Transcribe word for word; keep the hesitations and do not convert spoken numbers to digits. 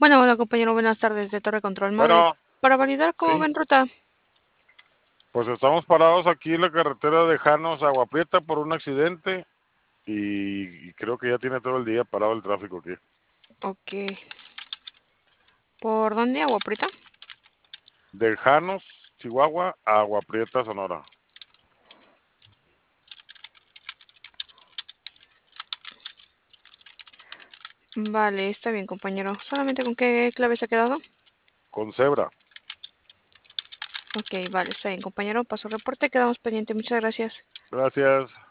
Bueno, hola compañero, buenas tardes de Torre Control Móvil. Bueno, Para validar cómo sí, ven ruta. pues estamos parados aquí en la carretera de Janos a Agua Prieta por un accidente y, y creo que ya tiene todo el día parado el tráfico aquí. Ok. ¿Por dónde? ¿Agua Prieta? De Janos, Chihuahua, a Agua Prieta, Sonora. Vale, está bien compañero. ¿Solamente con qué clave se ha quedado? Con cebra. Ok, vale, está bien compañero. Paso reporte, quedamos pendiente. Muchas gracias. Gracias.